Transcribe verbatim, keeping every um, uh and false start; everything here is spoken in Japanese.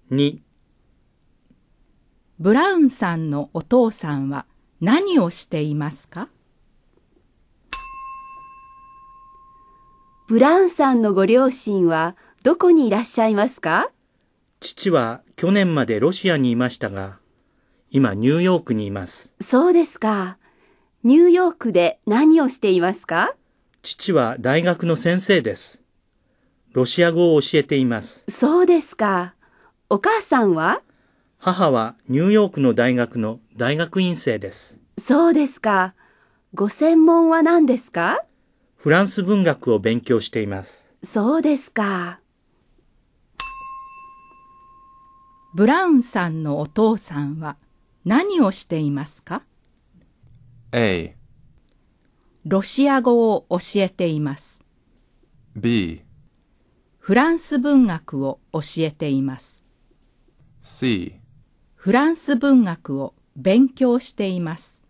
に、 ブラウンさんのお父さんは何をしていますか？ ブラウンさんのご両親はどこにいらっしゃいますか？ 父は去年までロシアにいましたが、今ニューヨークにいます。 そうですか。ニューヨークで何をしていますか？ 父は大学の先生です。ロシア語を教えています。 そうですか。お母さんは？ 母はニューヨークの大学の大学院生です。 そうですか。ご専門は何ですか？ フランス文学を勉強しています。 そうですか。 ブラウンさんのお父さんは何をしていますか？ A、 ロシア語を教えています。 B、 フランス文学を教えています。 C、 フランス文学を勉強しています。